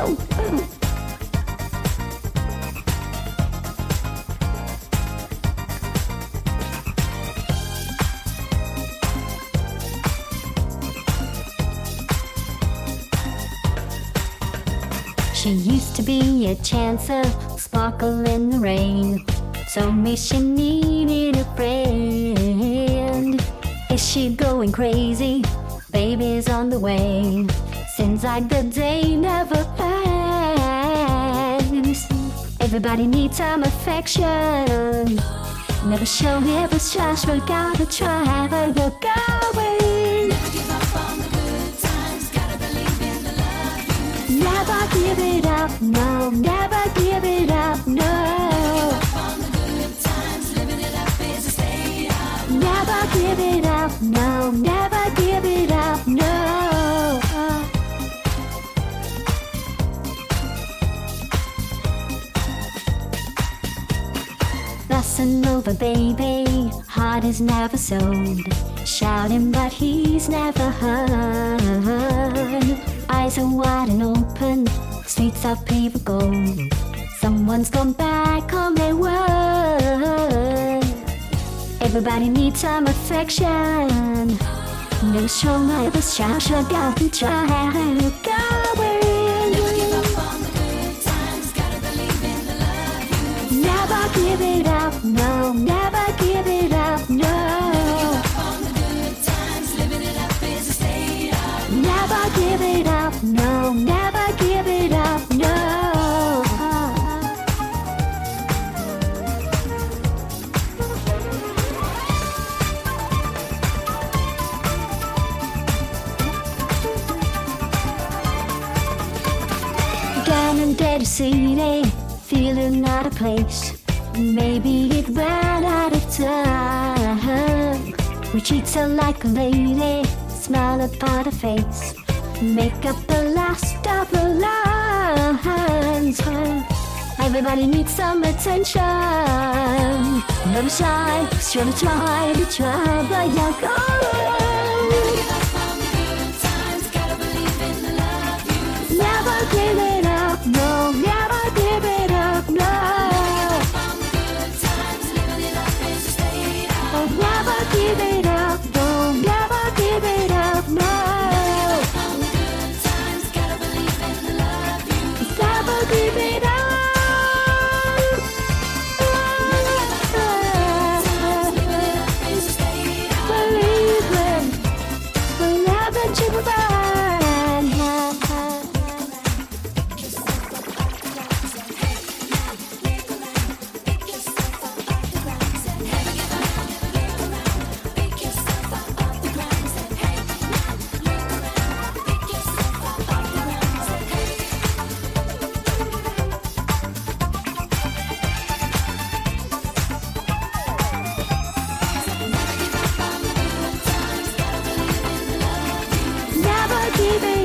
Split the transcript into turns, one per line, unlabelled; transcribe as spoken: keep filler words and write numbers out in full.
She used to be a chancer, sparkle in the rain. Told me she needed a friend. Is she going crazy? Baby's on the way. Seems like the day never ends. Everybody needs some affection. Never show, never trust, but gotta try, but we're going.
Never give up on the good times, gotta believe in the love you.
Never give it up, no, never give it up, no.
Never give up on the good times, living it up is a state of mind.
Never give it up, no, never give it up, no. Fussing over baby, heart is never sold. Shouting but he's never heard. Eyes are wide and open, streets are paved gold. Someone's gone back on their word. Everybody needs some affection. No show, never shout, sure got to try, going.
Never give up on the good times, gotta believe in the love you.
Never give it up, no, never give it up, no.
Never give up on the good times, living it up is a state of mind.
Never give it up, no, never give it up, no. Down in Dead City, feeling out of place. Maybe it ran out of time. We treat her like a lady, smile upon her face, make up the last of the lines. Everybody needs some attention. Never shy, sure to try to try, but you're going.
Never give up on the good times, gotta believe in the love you.
Never give it up, no, never give it up, no.
On the good times, living it up is a state of
Oh, never give it up, no, never give it up, no.
on the good times, gotta believe in the love you.
Never give it up.
Living it up is a state of
Believe it, whenever you find.
pick yourself up off the ground. Say, hey, look around, pick yourself up off the ground. Say, hey. Never give up on the good times, gotta believe in the love you.
Never give it